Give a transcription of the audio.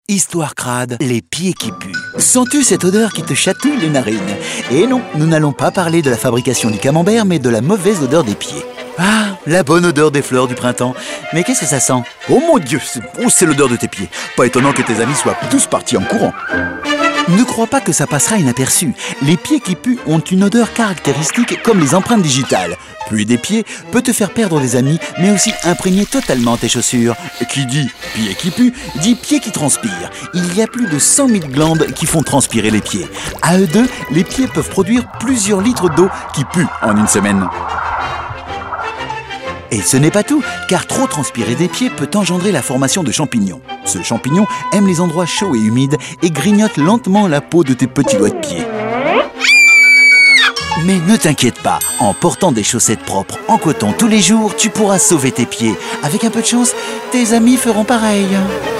Histoire crade, les pieds qui puent. Sens-tu cette odeur qui te chatouille les narines? Et non, nous n'allons pas parler de la fabrication du camembert, mais de la mauvaise odeur des pieds. Ah, la bonne odeur des fleurs du printemps. Mais qu'est-ce que ça sent? Oh mon Dieu, c'est l'odeur de tes pieds. Pas étonnant que tes amis soient tous partis en courant. Ne crois pas que ça passera inaperçu. Les pieds qui puent ont une odeur caractéristique comme les empreintes digitales. Puer des pieds peut te faire perdre des amis, mais aussi imprégner totalement tes chaussures. Qui dit pieds qui puent, dit pieds qui transpirent. Il y a plus de 100 000 glandes qui font transpirer les pieds. À eux deux, les pieds peuvent produire plusieurs litres d'eau qui puent en une semaine. Et ce n'est pas tout, car trop transpirer des pieds peut engendrer la formation de champignons. Ce champignon aime les endroits chauds et humides et grignote lentement la peau de tes petits doigts de pied. Mais ne t'inquiète pas, en portant des chaussettes propres en coton tous les jours, tu pourras sauver tes pieds. Avec un peu de chance, tes amis feront pareil.